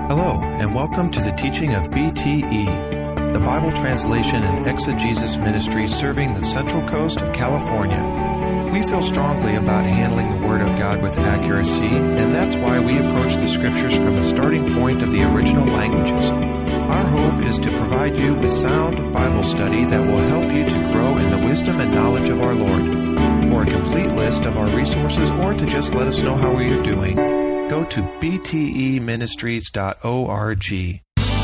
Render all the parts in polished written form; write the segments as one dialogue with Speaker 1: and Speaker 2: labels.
Speaker 1: Hello, and welcome to the teaching of BTE, the Bible Translation and Exegesis Ministry serving the Central Coast of California. We feel strongly about handling the Word of God with accuracy, and that's why we approach the Scriptures from the starting point of the original languages. Our hope is to provide you with sound Bible study that will help you to grow in the wisdom and knowledge of our Lord. For a complete list of our resources or to just let us know how we are doing, go to bteministries.org.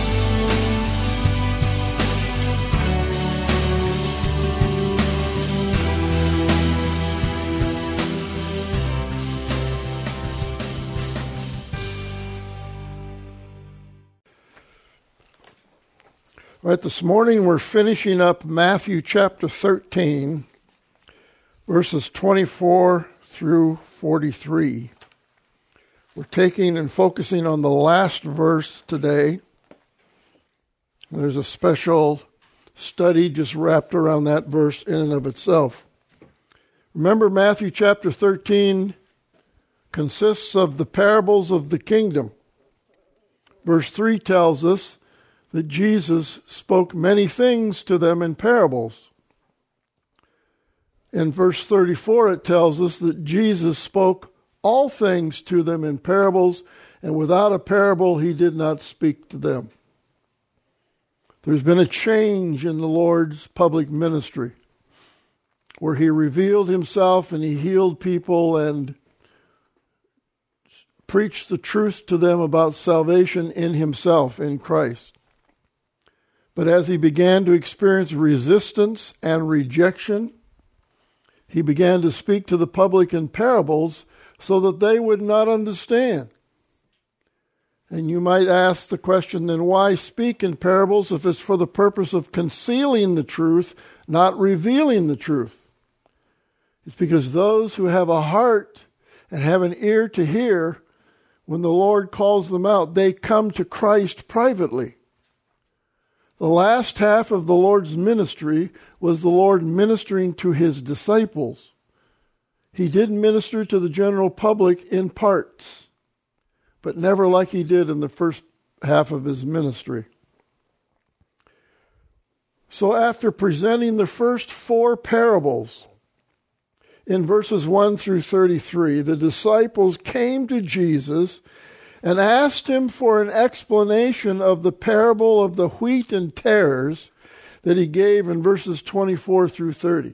Speaker 2: All right, this morning we're finishing up Matthew chapter 13, verses 24 through 43. We're taking and focusing on the last verse today. There's a special study just wrapped around that verse in and of itself. Remember, Matthew chapter 13 consists of the parables of the kingdom. Verse 3 tells us that Jesus spoke many things to them in parables. In verse 34, it tells us that Jesus spoke all things to them in parables, and without a parable he did not speak to them. There's been a change in the Lord's public ministry, where he revealed himself and he healed people and preached the truth to them about salvation in himself, in Christ. But as he began to experience resistance and rejection, he began to speak to the public in parables so that they would not understand. And you might ask the question, then why speak in parables if it's for the purpose of concealing the truth, not revealing the truth? It's because those who have a heart and have an ear to hear, when the Lord calls them out, they come to Christ privately. The last half of the Lord's ministry was the Lord ministering to his disciples. He did minister to the general public in parts, but never like he did in the first half of his ministry. So after presenting the first 4 parables in verses 1 through 33, the disciples came to Jesus and asked him for an explanation of the parable of the wheat and tares that he gave in verses 24 through 30.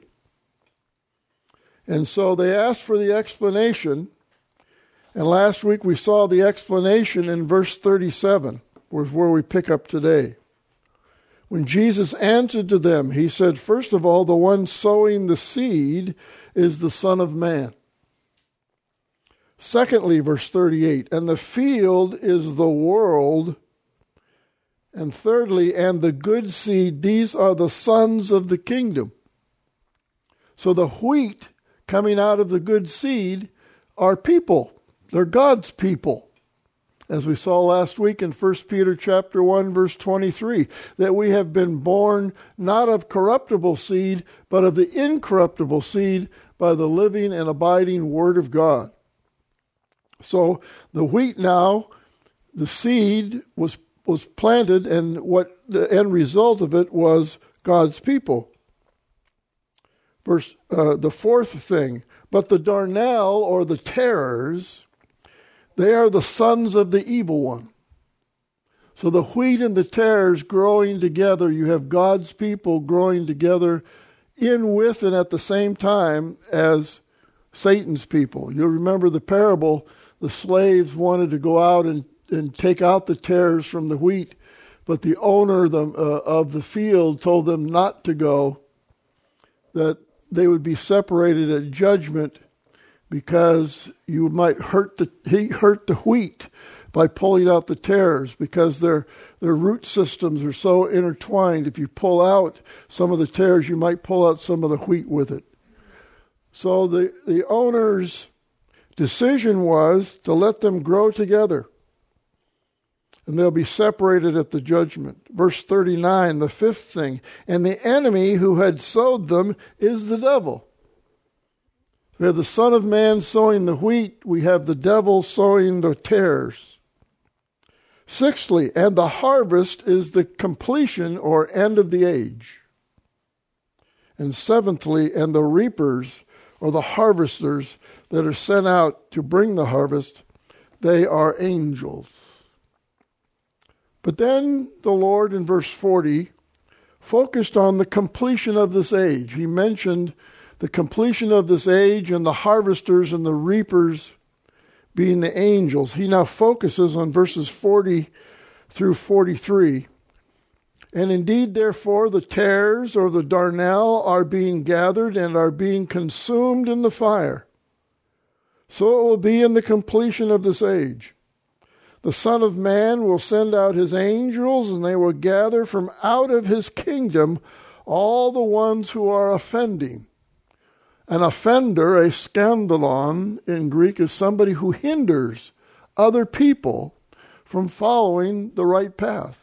Speaker 2: And so they asked for the explanation, and last week we saw the explanation in verse 37, was where we pick up today. When Jesus answered to them, he said, first of all, the one sowing the seed is the Son of Man. Secondly, verse 38, and the field is the world. And thirdly, and the good seed, these are the sons of the kingdom. So the wheat coming out of the good seed are people. They're God's people. As we saw last week in 1 Peter chapter 1, verse 23, that we have been born not of corruptible seed, but of the incorruptible seed by the living and abiding Word of God. So the wheat now, the seed was planted, and what the end result of it was God's people. The fourth thing, but the darnel, or the tares, they are the sons of the evil one. So the wheat and the tares growing together, you have God's people growing together in with and at the same time as Satan's people. You'll remember the parable. The slaves wanted to go out and take out the tares from the wheat, but the owner of the field told them not to go, that they would be separated at judgment because you might hurt the wheat by pulling out the tares, because their root systems are so intertwined. If you pull out some of the tares, you might pull out some of the wheat with it. So the owner's decision was to let them grow together, and they'll be separated at the judgment. Verse 39, the fifth thing, and the enemy who had sowed them is the devil. We have the Son of Man sowing the wheat. We have the devil sowing the tares. Sixthly, and the harvest is the completion or end of the age. And seventhly, and the reapers or the harvesters that are sent out to bring the harvest, they are angels. But then the Lord in verse 40 focused on the completion of this age. He mentioned the completion of this age and the harvesters and the reapers being the angels. He now focuses on verses 40 through 43. And indeed, therefore, the tares or the darnel are being gathered and are being consumed in the fire. So it will be in the completion of this age. The Son of Man will send out his angels, and they will gather from out of his kingdom all the ones who are offending. An offender, a scandalon in Greek, is somebody who hinders other people from following the right path.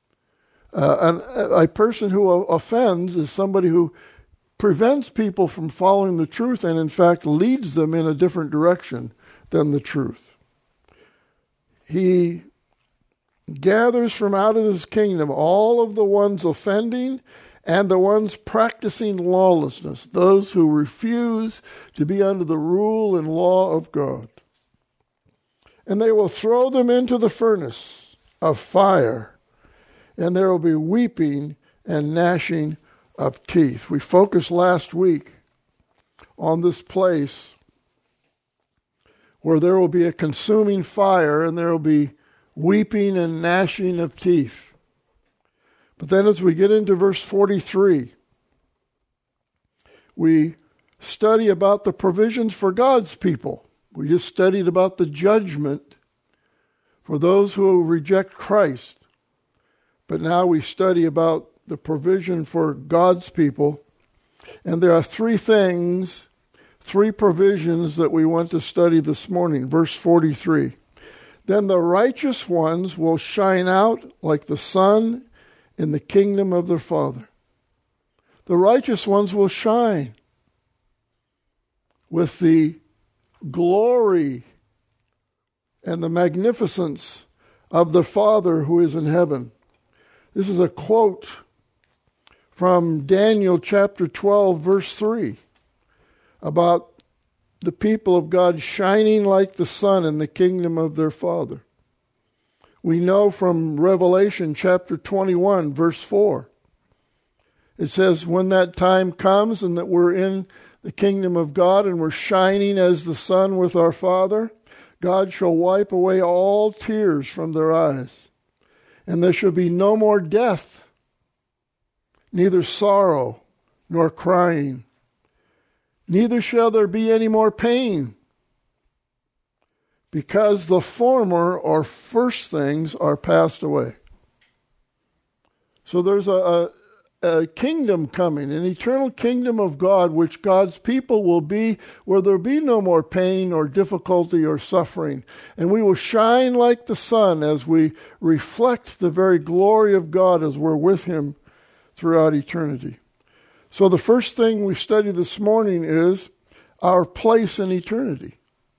Speaker 2: A person who offends is somebody who prevents people from following the truth and, in fact, leads them in a different direction than the truth. He gathers from out of his kingdom all of the ones offending and the ones practicing lawlessness, those who refuse to be under the rule and law of God. And they will throw them into the furnace of fire, and there will be weeping and gnashing of teeth. We focused last week on this place where there will be a consuming fire and there will be weeping and gnashing of teeth. But then as we get into verse 43, we study about the provisions for God's people. We just studied about the judgment for those who reject Christ. But now we study about the provision for God's people. And there are three provisions that we want to study this morning. Verse 43. Then the righteous ones will shine out like the sun in the kingdom of their Father. The righteous ones will shine with the glory and the magnificence of the Father who is in heaven. This is a quote from Daniel chapter 12, verse 3, about the people of God shining like the sun in the kingdom of their Father. We know from Revelation chapter 21, verse 4. It says, when that time comes and that we're in the kingdom of God and we're shining as the sun with our Father, God shall wipe away all tears from their eyes. And there shall be no more death, neither sorrow nor crying. Neither shall there be any more pain, because the former or first things are passed away. So there's a kingdom coming, an eternal kingdom of God, which God's people will be, where there'll be no more pain or difficulty or suffering. And we will shine like the sun as we reflect the very glory of God as we're with him throughout eternity. So the first thing we study this morning is our place in eternity.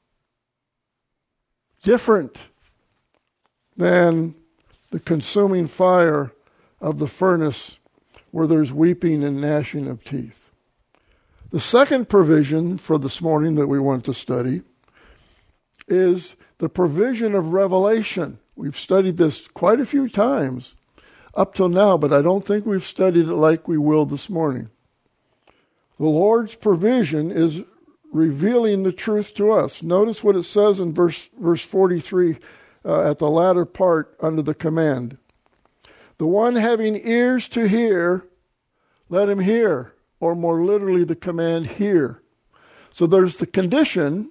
Speaker 2: Different than the consuming fire of the furnace where there's weeping and gnashing of teeth. The second provision for this morning that we want to study is the provision of revelation. We've studied this quite a few times up till now, but I don't think we've studied it like we will this morning. The Lord's provision is revealing the truth to us. Notice what it says in verse 43 at the latter part under the command. The one having ears to hear, let him hear. Or more literally, the command, hear. So there's the condition,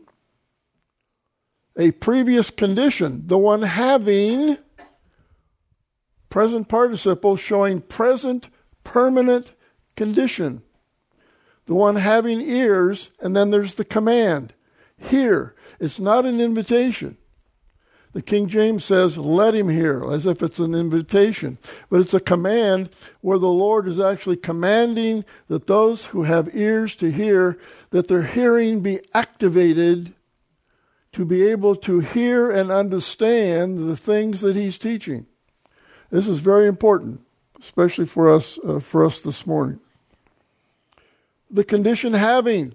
Speaker 2: a previous condition. The one having, present participle, showing present permanent condition. The one having ears, and then there's the command, hear. It's not an invitation. The King James says, let him hear, as if it's an invitation. But it's a command where the Lord is actually commanding that those who have ears to hear, that their hearing be activated to be able to hear and understand the things that he's teaching. This is very important, especially for us this morning. The condition having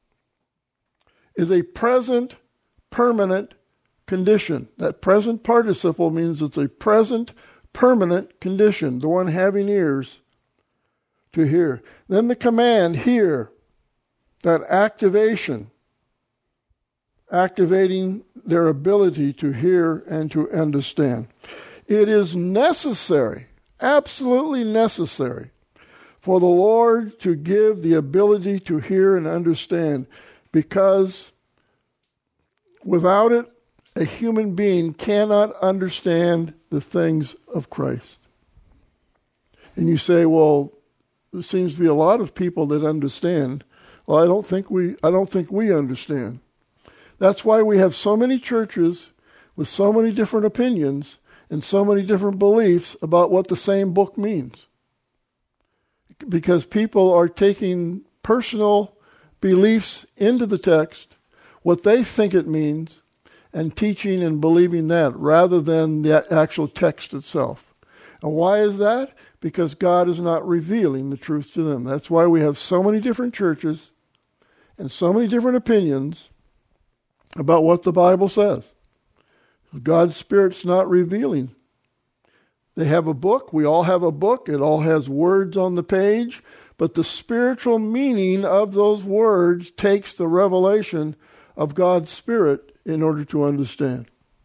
Speaker 2: is a present, permanent condition. That present participle means it's a present, permanent condition, the one having ears to hear. Then the command, hear, that activation, activating their ability to hear and to understand. It is necessary, absolutely necessary, for the Lord to give the ability to hear and understand, because without it, a human being cannot understand the things of Christ. And you say, well, there seems to be a lot of people that understand. Well, I don't think we understand. That's why we have so many churches with so many different opinions and so many different beliefs about what the same book means. Because people are taking personal beliefs into the text, what they think it means, and teaching and believing that rather than the actual text itself. And why is that? Because God is not revealing the truth to them. That's why we have so many different churches and so many different opinions about what the Bible says. God's Spirit's not revealing. They have a book. We all have a book. It all has words on the page. But the spiritual meaning of those words takes the revelation of God's Spirit in order to understand.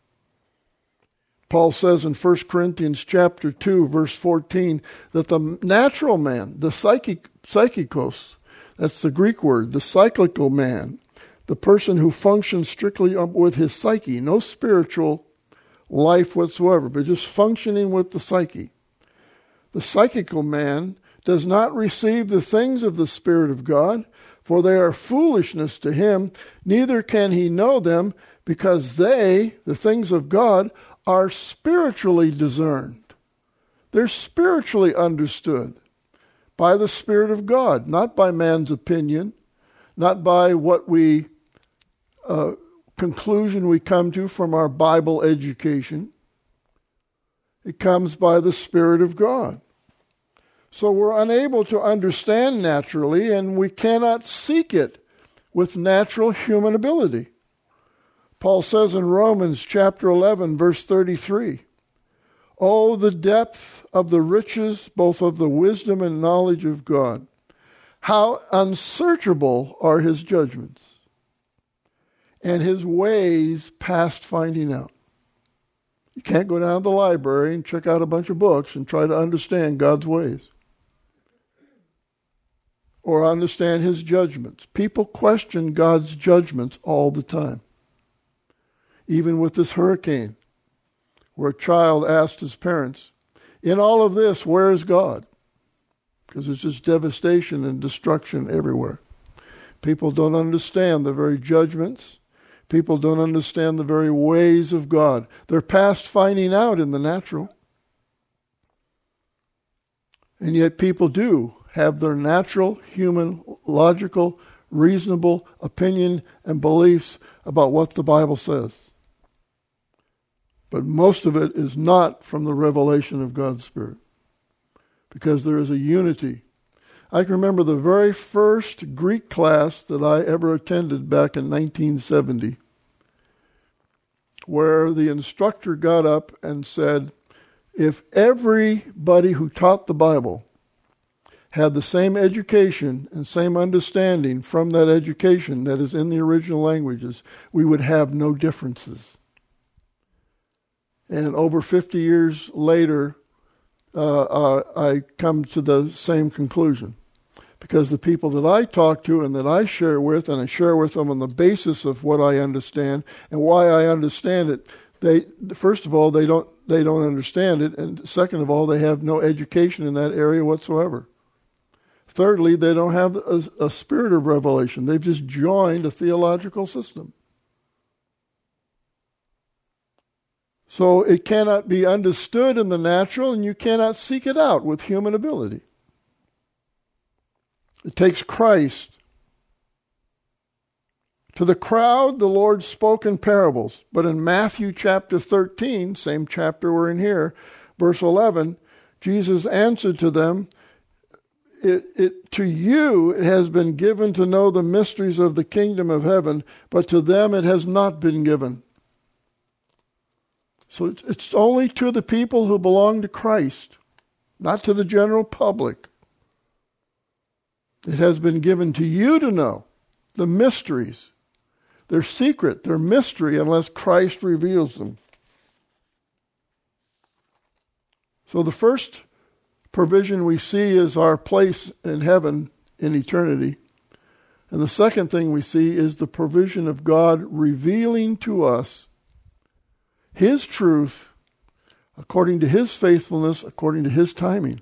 Speaker 2: Paul says in 1 Corinthians chapter 2, verse 14, that the natural man, the psychikos, that's the Greek word, the cyclical man, the person who functions strictly with his psyche, no spiritual life whatsoever, but just functioning with the psyche. The psychical man does not receive the things of the Spirit of God, for they are foolishness to him, neither can he know them, because they, the things of God, are spiritually discerned. They're spiritually understood by the Spirit of God, not by man's opinion, not by what conclusion we come to from our Bible education. It comes by the Spirit of God. So we're unable to understand naturally, and we cannot seek it with natural human ability. Paul says in Romans chapter 11, verse 33, "Oh, the depth of the riches, both of the wisdom and knowledge of God. How unsearchable are his judgments, and his ways past finding out." You can't go down to the library and check out a bunch of books and try to understand God's ways or understand his judgments. People question God's judgments all the time. Even with this hurricane, where a child asked his parents, "In all of this, where is God?" Because it's just devastation and destruction everywhere. People don't understand the very judgments. People don't understand the very ways of God. They're past finding out in the natural. And yet people do have their natural, human, logical, reasonable opinion and beliefs about what the Bible says. But most of it is not from the revelation of God's Spirit, because there is a unity. I can remember the very first Greek class that I ever attended back in 1970, where the instructor got up and said, if everybody who taught the Bible had the same education and same understanding from that education that is in the original languages, we would have no differences. And over 50 years later, I come to the same conclusion. Because the people that I talk to and that I share with, and I share with them on the basis of what I understand and why I understand it, first of all, they don't understand it, and second of all, they have no education in that area whatsoever. Thirdly, they don't have a spirit of revelation. They've just joined a theological system. So it cannot be understood in the natural, and you cannot seek it out with human ability. It takes Christ To the crowd, the Lord spoke in parables. But in Matthew chapter 13, same chapter we're in here, verse 11, Jesus answered to them, to you it has been given to know the mysteries of the kingdom of heaven, but to them it has not been given. So it's only to the people who belong to Christ, not to the general public. It has been given to you to know the mysteries. They're secret, they're mystery unless Christ reveals them. So the first provision we see is our place in heaven in eternity. And the second thing we see is the provision of God revealing to us His truth according to His faithfulness, according to His timing.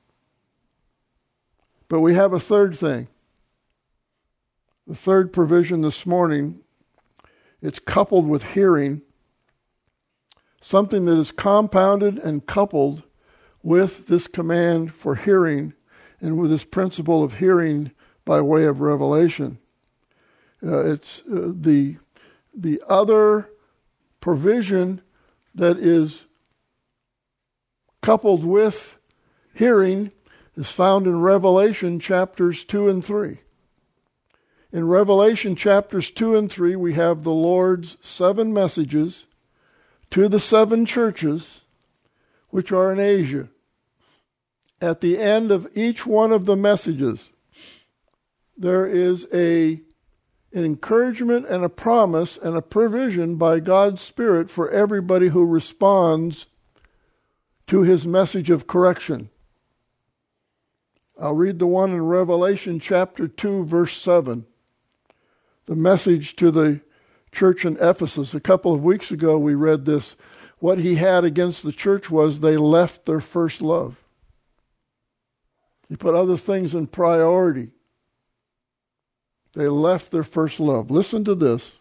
Speaker 2: But we have a third thing. The third provision this morning, it's coupled with hearing, something that is compounded and coupled with this command for hearing and with this principle of hearing by way of revelation. It's the other provision that is coupled with hearing is found in Revelation chapters 2 and 3. In Revelation chapters 2 and 3, we have the Lord's 7 messages to the 7 churches which are in Asia. At the end of each one of the messages, there is an encouragement and a promise and a provision by God's Spirit for everybody who responds to His message of correction. I'll read the one in Revelation chapter 2, verse 7. The message to the church in Ephesus. A couple of weeks ago we read this. What he had against the church was they left their first love. He put other things in priority. They left their first love. Listen to this.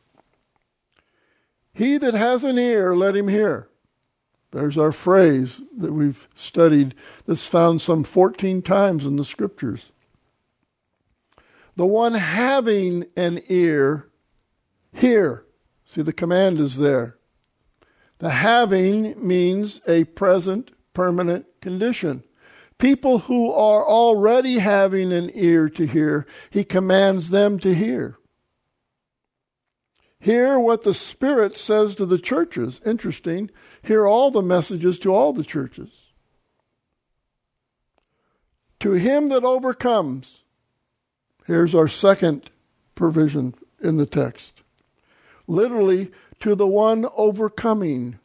Speaker 2: He that has an ear, let him hear. There's our phrase that we've studied that's found some 14 times in the Scriptures. The one having an ear, hear. See, the command is there. The having means a present, permanent condition. People who are already having an ear to hear, He commands them to hear. Hear what the Spirit says to the churches. Interesting. Hear all the messages to all the churches. To him that overcomes. Here's our second provision in the text. Literally, to the one overcoming.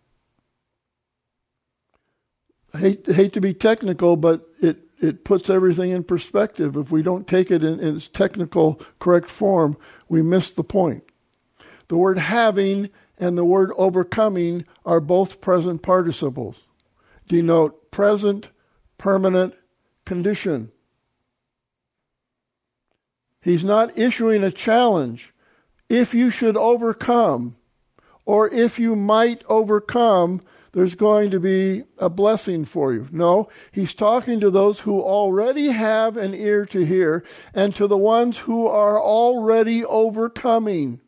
Speaker 2: I hate to be technical, but it puts everything in perspective. If we don't take it in its technical, correct form, we miss the point. The word having and the word overcoming are both present participles. Denote present, permanent condition. He's not issuing a challenge. If you should overcome, or if you might overcome, there's going to be a blessing for you. No, He's talking to those who already have an ear to hear, and to the ones who are already overcoming.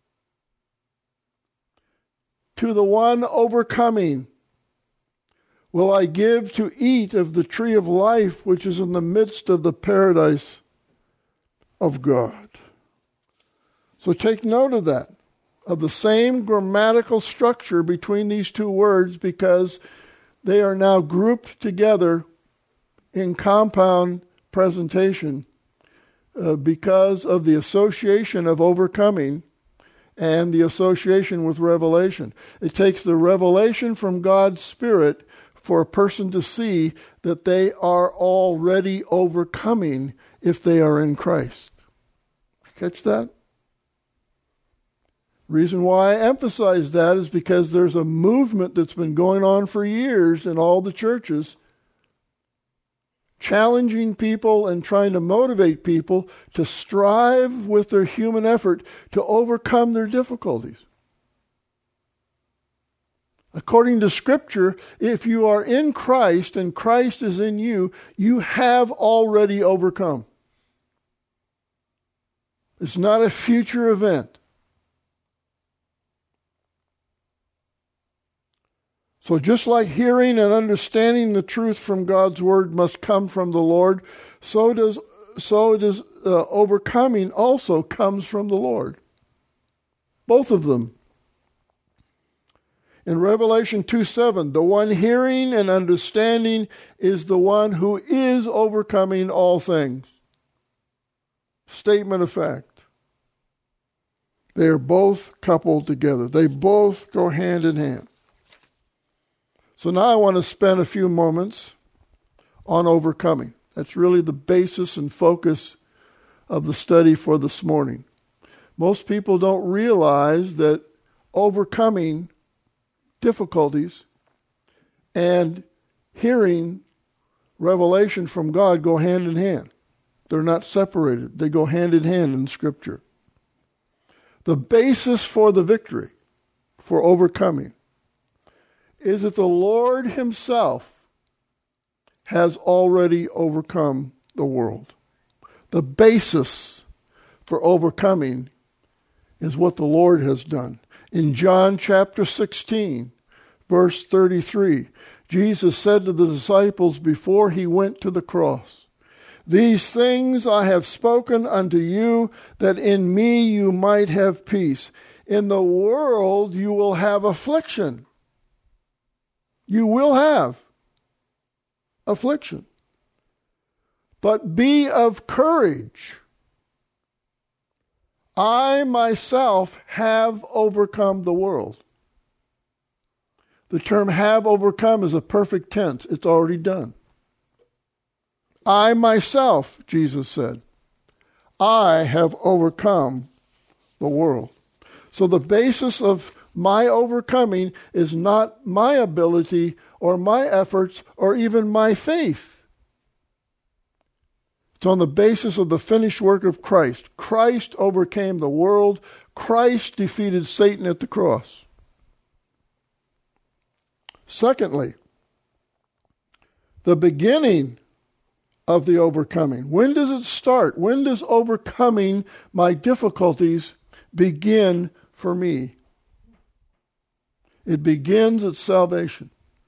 Speaker 2: To the one overcoming will I give to eat of the tree of life, which is in the midst of the paradise of God. So take note of that, of the same grammatical structure between these two words, because they are now grouped together in compound presentation because of the association of overcoming and the association with revelation. It takes the revelation from God's Spirit for a person to see that they are already overcoming if they are in Christ. Catch that? Reason why I emphasize that is because there's a movement that's been going on for years in all the churches, challenging people and trying to motivate people to strive with their human effort to overcome their difficulties. According to Scripture, if you are in Christ and Christ is in you, you have already overcome. It's not a future event. So just like hearing and understanding the truth from God's word must come from the Lord, so does overcoming also comes from the Lord. Both of them. In Revelation 2:7, the one hearing and understanding is the one who is overcoming all things. Statement of fact. They are both coupled together. They both go hand in hand. So now I want to spend a few moments on overcoming. That's really the basis and focus of the study for this morning. Most people don't realize that overcoming difficulties and hearing revelation from God go hand in hand. They're not separated. They go hand in hand in Scripture. The basis for the victory, for overcoming, is that the Lord Himself has already overcome the world. The basis for overcoming is what the Lord has done. In John chapter 16, verse 33, Jesus said to the disciples before He went to the cross, "These things I have spoken unto you, that in me you might have peace. In the world you will have affliction." You will have affliction. But be of courage. I myself have overcome the world. The term have overcome is a perfect tense. It's already done. I myself, Jesus said, I have overcome the world. So the basis of my overcoming is not my ability or my efforts or even my faith. It's on the basis of the finished work of Christ. Christ overcame the world. Christ defeated Satan at the cross. Secondly, the beginning of the overcoming. When does it start? When does overcoming my difficulties begin for me? It begins at salvation.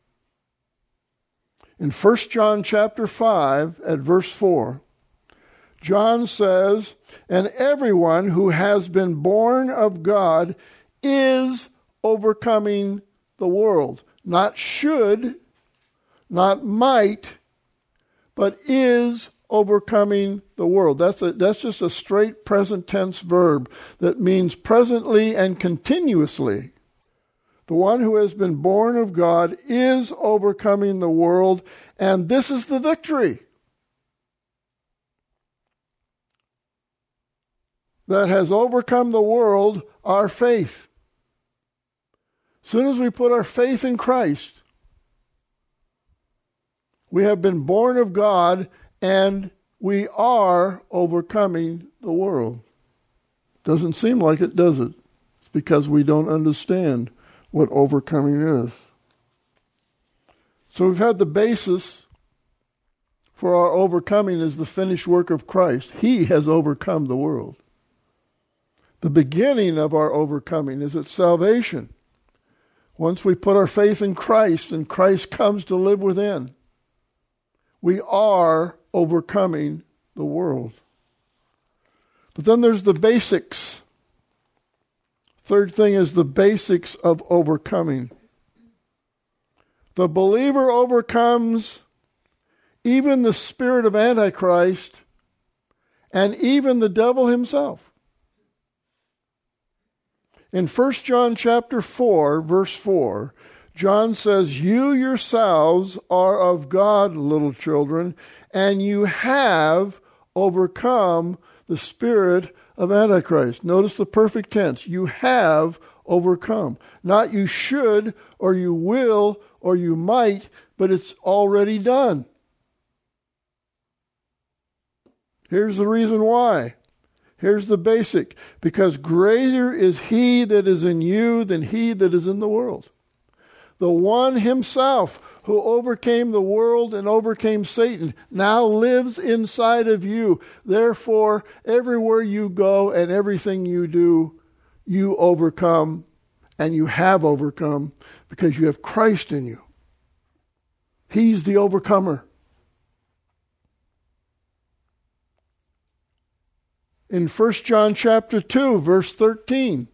Speaker 2: In 1 John chapter 5 at verse 4, John says, "And everyone who has been born of God is overcoming the world." Not should, not might, but is overcoming the world. That's just a straight present tense verb that means presently and continuously. The one who has been born of God is overcoming the world, and this is the victory that has overcome the world, our faith. As soon as we put our faith in Christ, we have been born of God, and we are overcoming the world. Doesn't seem like it, does it? It's because we don't understand what overcoming is. So we've had the basis for our overcoming is the finished work of Christ. He has overcome the world. The beginning of our overcoming is at salvation. Once we put our faith in Christ and Christ comes to live within, we are overcoming the world. But then there's the basics. Third thing is the basics of overcoming. The believer overcomes even the spirit of Antichrist and even the devil himself. In 1 John chapter 4, verse 4, John says, "You yourselves are of God, little children, and you have overcome the spirit of Antichrist." Notice the perfect tense. You have overcome. Not you should, or you will, or you might, but it's already done. Here's the reason why. Here's the basic. Because greater is He that is in you than he that is in the world. The one Himself who overcame the world and overcame Satan now lives inside of you. Therefore, everywhere you go and everything you do, you overcome And you have overcome because you have Christ in you. He's the overcomer. In 1 John chapter 2, verse 13,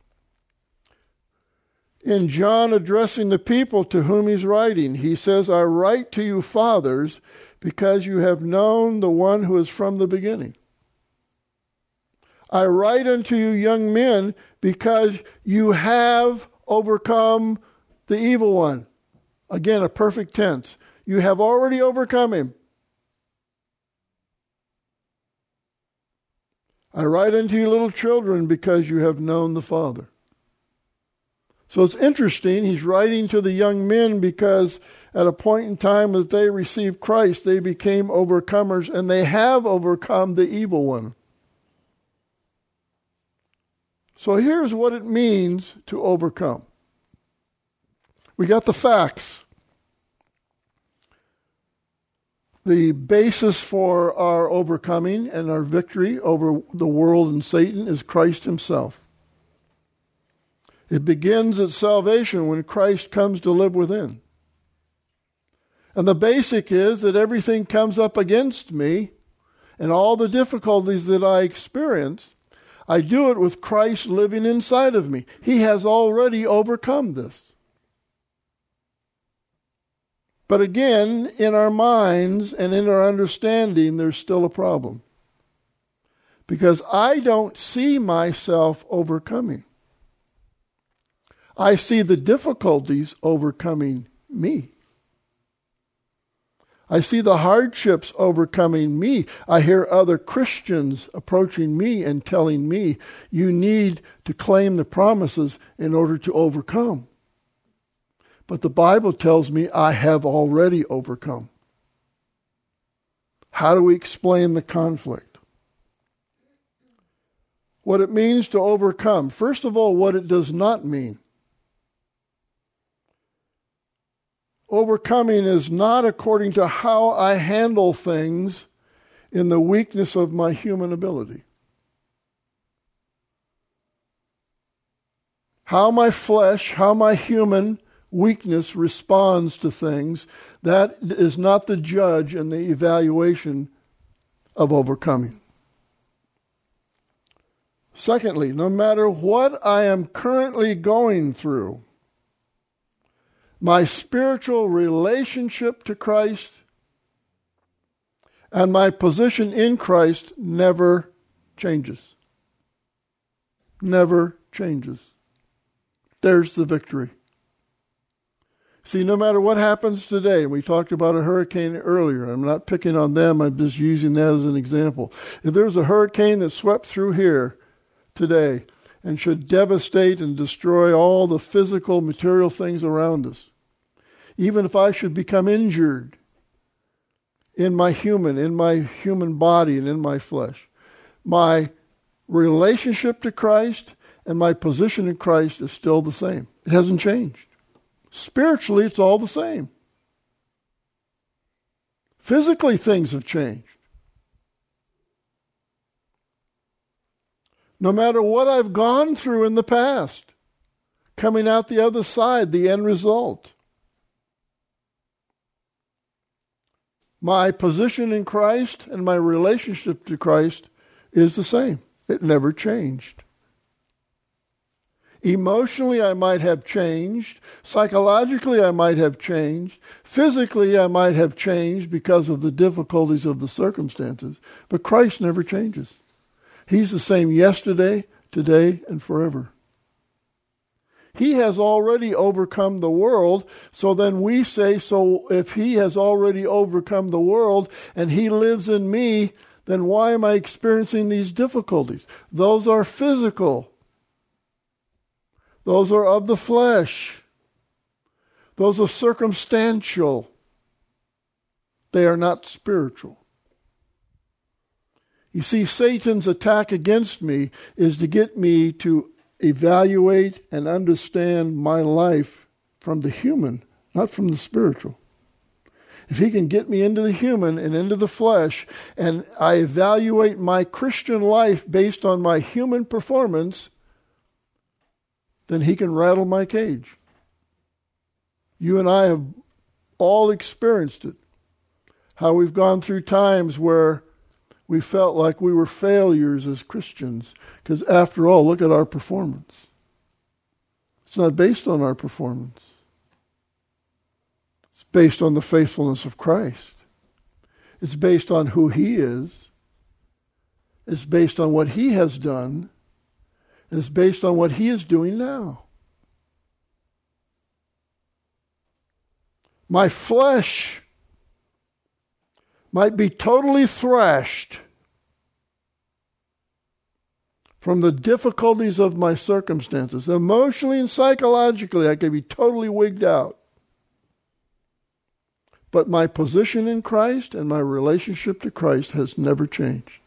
Speaker 2: in John addressing the people to whom he's writing, he says, I write to you, fathers, because you have known the one who is from the beginning. I write unto you, young men, because you have overcome the evil one. Again, a perfect tense. You have already overcome him. I write unto you, little children, because you have known the Father. So it's interesting, he's writing to the young men because at a point in time that they received Christ, they became overcomers, and they have overcome the evil one. So here's what it means to overcome. We got the facts. The basis for our overcoming and our victory over the world and Satan is Christ himself. It begins at salvation when Christ comes to live within. And the basic is that everything comes up against me and all the difficulties that I experience, I do it with Christ living inside of me. He has already overcome this. But again, in our minds and in our understanding, there's still a problem. Because I don't see myself overcoming. I see the difficulties overcoming me. I see the hardships overcoming me. I hear other Christians approaching me and telling me, you need to claim the promises in order to overcome. But the Bible tells me I have already overcome. How do we explain the conflict? What it means to overcome. First of all, what it does not mean. Overcoming is not according to how I handle things in the weakness of my human ability. How my flesh, how my human weakness responds to things, that is not the judge and the evaluation of overcoming. Secondly, no matter what I am currently going through, my spiritual relationship to Christ and my position in Christ never changes. Never changes. There's the victory. See, no matter what happens today, we talked about a hurricane earlier. I'm not picking on them. I'm just using that as an example. If there's a hurricane that swept through here today and should devastate and destroy all the physical, material things around us, even if I should become injured in my human body and in my flesh, my relationship to Christ and my position in Christ is still the same. It hasn't changed. Spiritually, it's all the same. Physically, things have changed. No matter what I've gone through in the past, coming out the other side, the end result, my position in Christ and my relationship to Christ is the same. It never changed. Emotionally, I might have changed. Psychologically, I might have changed. Physically, I might have changed because of the difficulties of the circumstances. But Christ never changes. He's the same yesterday, today, and forever. He has already overcome the world. So then we say, so if he has already overcome the world and he lives in me, then why am I experiencing these difficulties? Those are physical. Those are of the flesh. Those are circumstantial. They are not spiritual. You see, Satan's attack against me is to get me to evaluate and understand my life from the human, not from the spiritual. If he can get me into the human and into the flesh, and I evaluate my Christian life based on my human performance, then he can rattle my cage. You and I have all experienced it. How we've gone through times where we felt like we were failures as Christians. Because after all, look at our performance. It's not based on our performance. It's based on the faithfulness of Christ. It's based on who he is. It's based on what he has done. And it's based on what he is doing now. My flesh might be totally thrashed from the difficulties of my circumstances. Emotionally and psychologically, I could be totally wigged out. But my position in Christ and my relationship to Christ has never changed.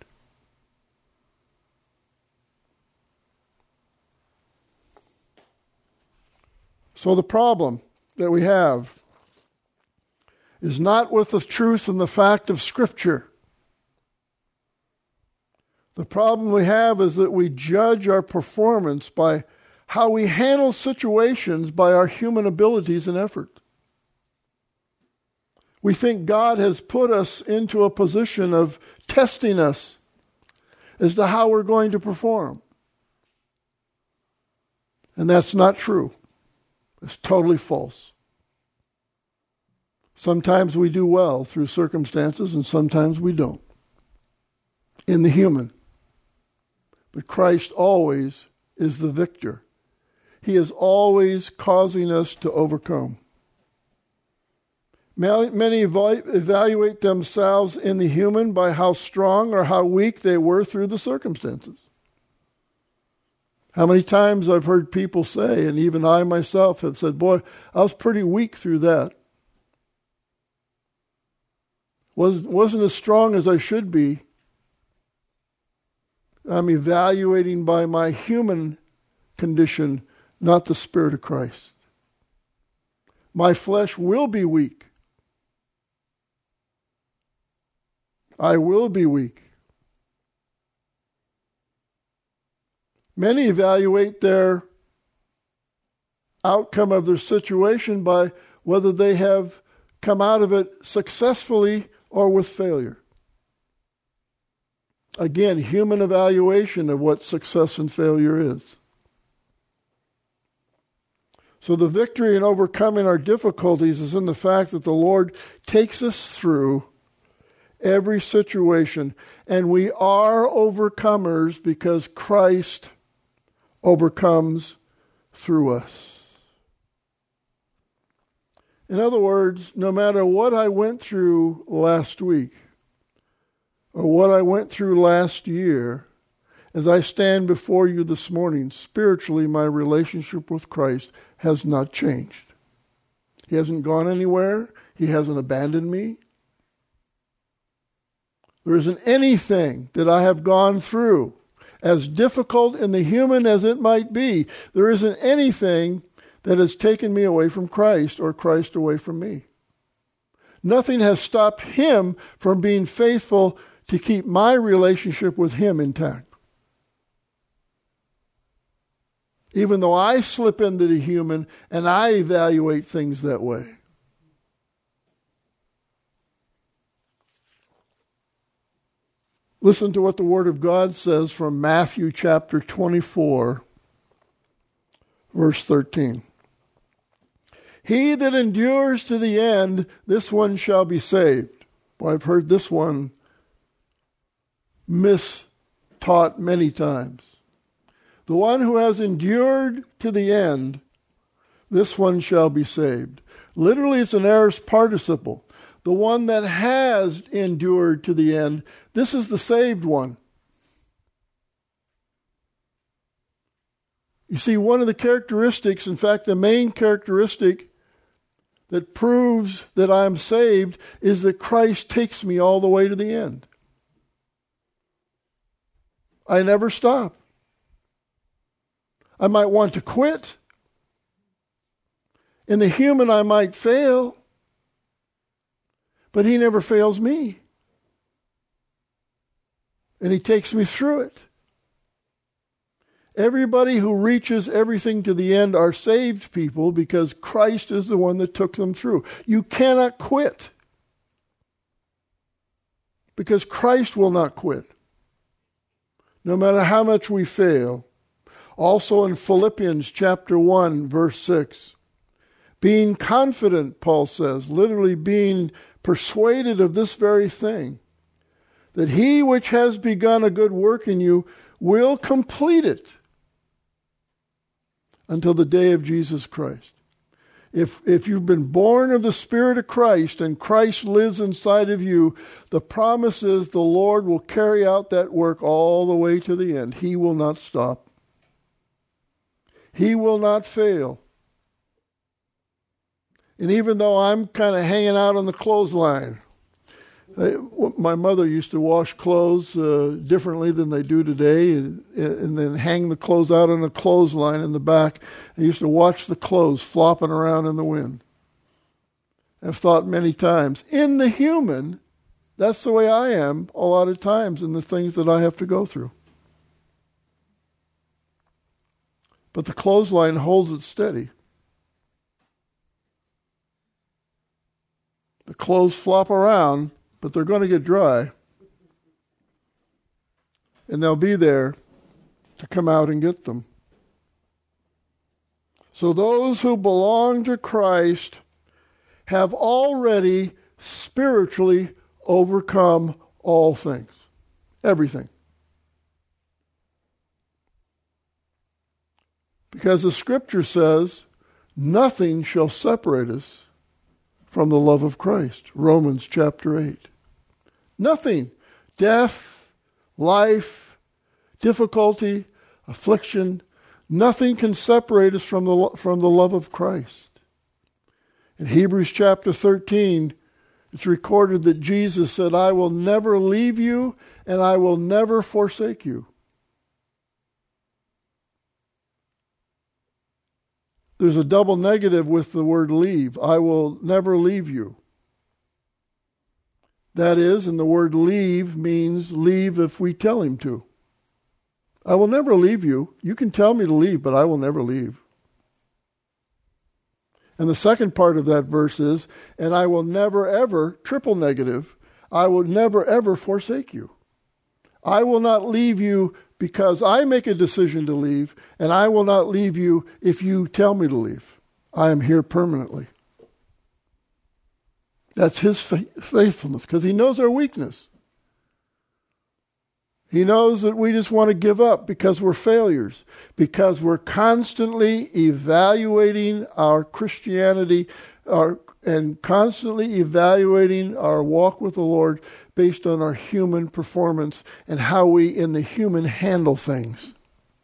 Speaker 2: So the problem that we have is not with the truth and the fact of Scripture. The problem we have is that we judge our performance by how we handle situations by our human abilities and effort. We think God has put us into a position of testing us as to how we're going to perform. And that's not true. It's totally false. Sometimes we do well through circumstances and sometimes we don't. In the human. But Christ always is the victor. He is always causing us to overcome. Many evaluate themselves in the human by how strong or how weak they were through the circumstances. How many times I've heard people say, and even I myself have said, boy, I was pretty weak through that. Wasn't as strong as I should be. I'm evaluating by my human condition, not the Spirit of Christ. My flesh will be weak. I will be weak. Many evaluate their outcome of their situation by whether they have come out of it successfully or with failure. Again, human evaluation of what success and failure is. So the victory in overcoming our difficulties is in the fact that the Lord takes us through every situation, and we are overcomers because Christ overcomes through us. In other words, no matter what I went through last week or what I went through last year, as I stand before you this morning, spiritually my relationship with Christ has not changed. He hasn't gone anywhere. He hasn't abandoned me. There isn't anything that I have gone through, as difficult in the human as it might be, there isn't anything that has taken me away from Christ or Christ away from me. Nothing has stopped him from being faithful to keep my relationship with him intact. Even though I slip into the human and I evaluate things that way. Listen to what the Word of God says from Matthew chapter 24, verse 13. He that endures to the end, this one shall be saved. Well, I've heard this one mistaught many times. The one who has endured to the end, this one shall be saved. Literally, it's an aorist participle. The one that has endured to the end, this is the saved one. You see, one of the characteristics, in fact, the main characteristic that proves that I'm saved is that Christ takes me all the way to the end. I never stop. I might want to quit. In the human, I might fail. But he never fails me. And he takes me through it. Everybody who reaches everything to the end are saved people because Christ is the one that took them through. You cannot quit because Christ will not quit, no matter how much we fail. Also in Philippians chapter 1, verse 6, being confident, Paul says, literally being persuaded of this very thing, that he which has begun a good work in you will complete it until the day of Jesus Christ. If you've been born of the Spirit of Christ and Christ lives inside of you, the promise is the Lord will carry out that work all the way to the end. He will not stop. He will not fail. And even though I'm kind of hanging out on the clothesline, my mother used to wash clothes differently than they do today, and then hang the clothes out on a clothesline in the back. I used to watch the clothes flopping around in the wind. I've thought many times, in the human, that's the way I am a lot of times in the things that I have to go through. But the clothesline holds it steady. The clothes flop around, but they're going to get dry. And they'll be there to come out and get them. So those who belong to Christ have already spiritually overcome all things. Everything. Because the Scripture says, nothing shall separate us from the love of Christ. Romans chapter 8. Nothing. Death, life, difficulty, affliction, nothing can separate us from the love of Christ. In Hebrews chapter 13, it's recorded that Jesus said, I will never leave you and I will never forsake you. There's a double negative with the word leave. I will never leave you. That is, and the word leave means leave if we tell him to. I will never leave you. You can tell me to leave, but I will never leave. And the second part of that verse is, and I will never ever, triple negative, I will never ever forsake you. I will not leave you because I make a decision to leave, and I will not leave you if you tell me to leave. I am here permanently. That's his faithfulness, because he knows our weakness. He knows that we just want to give up because we're failures, because we're constantly evaluating our Christianity and constantly evaluating our walk with the Lord based on our human performance and how we in the human handle things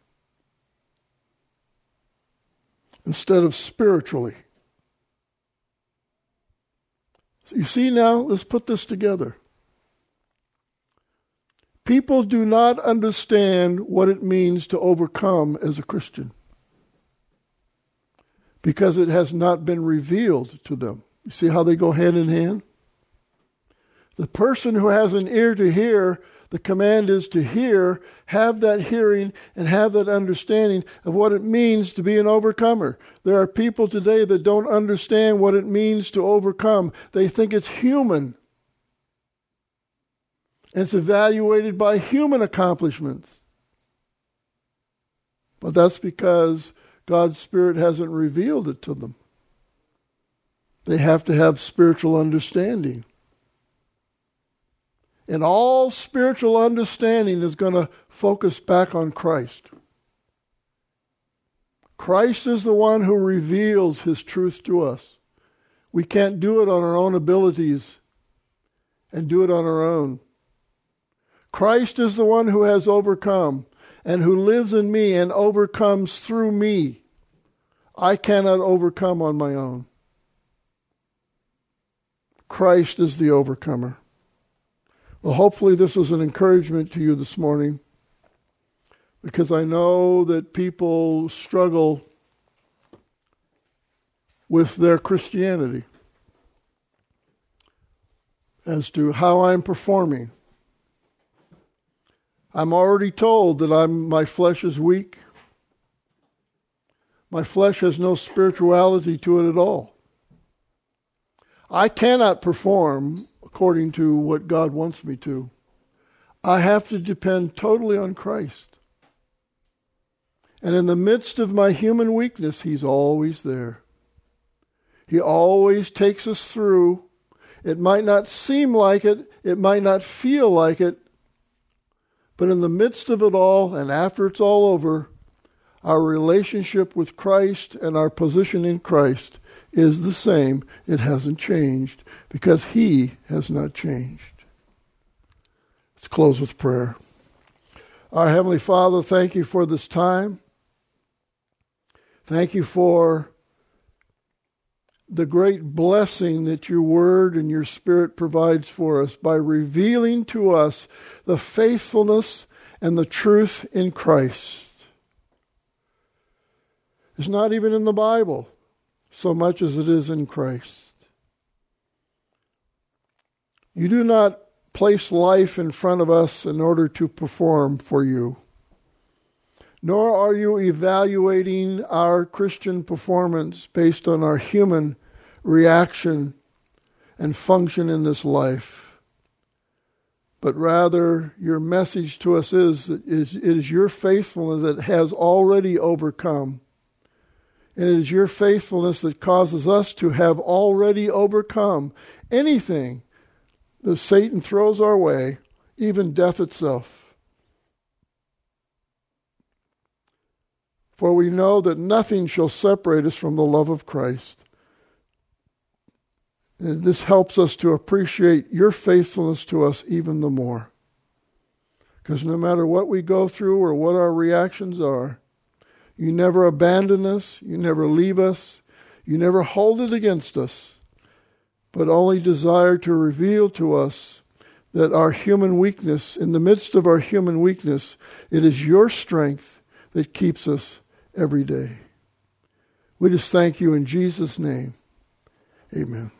Speaker 2: instead of spiritually. So you see now, let's put this together. People do not understand what it means to overcome as a Christian because it has not been revealed to them. You see how they go hand in hand? The person who has an ear to hear, the command is to hear, have that hearing, and have that understanding of what it means to be an overcomer. There are people today that don't understand what it means to overcome. They think it's human. And it's evaluated by human accomplishments. But that's because God's Spirit hasn't revealed it to them. They have to have spiritual understanding. And all spiritual understanding is going to focus back on Christ. Christ is the one who reveals his truth to us. We can't do it on our own abilities and do it on our own. Christ is the one who has overcome and who lives in me and overcomes through me. I cannot overcome on my own. Christ is the overcomer. Well, hopefully this was an encouragement to you this morning, because I know that people struggle with their Christianity as to how I'm performing. I'm already told that my flesh is weak. My flesh has no spirituality to it at all. I cannot perform according to what God wants me to. I have to depend totally on Christ. And in the midst of my human weakness, He's always there. He always takes us through. It might not seem like it. It might not feel like it. But in the midst of it all, and after it's all over, our relationship with Christ and our position in Christ is the same. It hasn't changed because He has not changed. Let's close with prayer. Our Heavenly Father, thank You for this time. Thank You for the great blessing that Your Word and Your Spirit provides for us by revealing to us the faithfulness and the truth in Christ. It's not even in the Bible so much as it is in Christ. You do not place life in front of us in order to perform for You. Nor are You evaluating our Christian performance based on our human reaction and function in this life. But rather, Your message to us is it is Your faithfulness that has already overcome. And it is Your faithfulness that causes us to have already overcome anything that Satan throws our way, even death itself. For we know that nothing shall separate us from the love of Christ. And this helps us to appreciate Your faithfulness to us even the more. Because no matter what we go through or what our reactions are, You never abandon us, You never leave us, You never hold it against us, but only desire to reveal to us that our human weakness, in the midst of our human weakness, it is Your strength that keeps us every day. We just thank You in Jesus' name. Amen.